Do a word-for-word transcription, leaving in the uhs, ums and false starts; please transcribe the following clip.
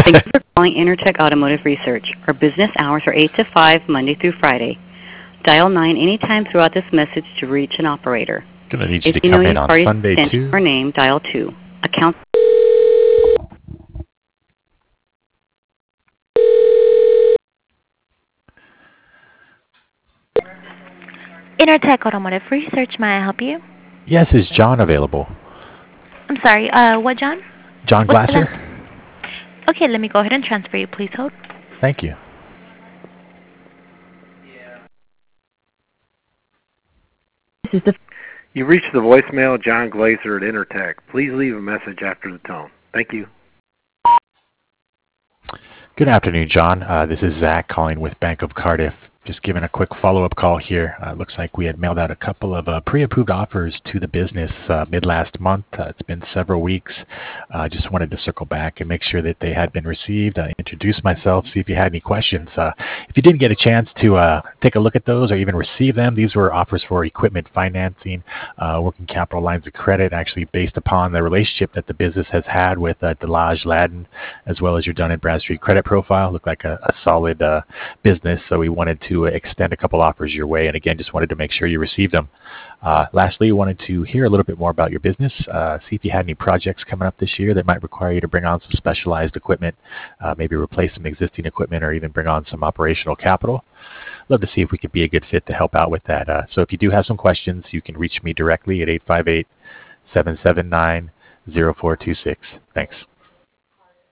Thank you for calling Intertech Automotive Research. Our business hours are eight to five, Monday through Friday. Dial nine anytime throughout this message to reach an operator. Gonna need you If to you know come in your on party's Sunday extension too. or name, dial two. Account. Intertech Automotive Research, may I help you? Yes, is John available? I'm sorry, uh, what, John? John What's the Glasser? last? Okay, let me go ahead and transfer you. Please hold. Thank you. This is the You've reached the voicemail of John Glaser at Intertech. Please leave a message after the tone. Thank you. Good afternoon, John. Uh, this is Zach calling with Bank of Cardiff. Just giving a quick follow-up call here. Uh, looks like we had mailed out a couple of uh, pre-approved offers to the business uh, mid-last month. Uh, it's been several weeks. I uh, just wanted to circle back and make sure that they had been received. Uh, introduce myself, see if you had any questions. Uh, if you didn't get a chance to uh, take a look at those or even receive them, these were offers for equipment financing, uh, working capital lines of credit, actually based upon the relationship that the business has had with uh, Delage Ladden, as well as your Dun and Bradstreet credit profile. Looked like a, a solid uh, business, so we wanted to extend a couple offers your way, and again, just wanted to make sure you received them. Uh, lastly, wanted to hear a little bit more about your business, uh, see if you had any projects coming up this year that might require you to bring on some specialized equipment, uh, maybe replace some existing equipment or even bring on some operational capital. Love to see if we could be a good fit to help out with that. Uh, so if you do have some questions, you can reach me directly at eight five eight, seven seven nine, zero four two six. Thanks.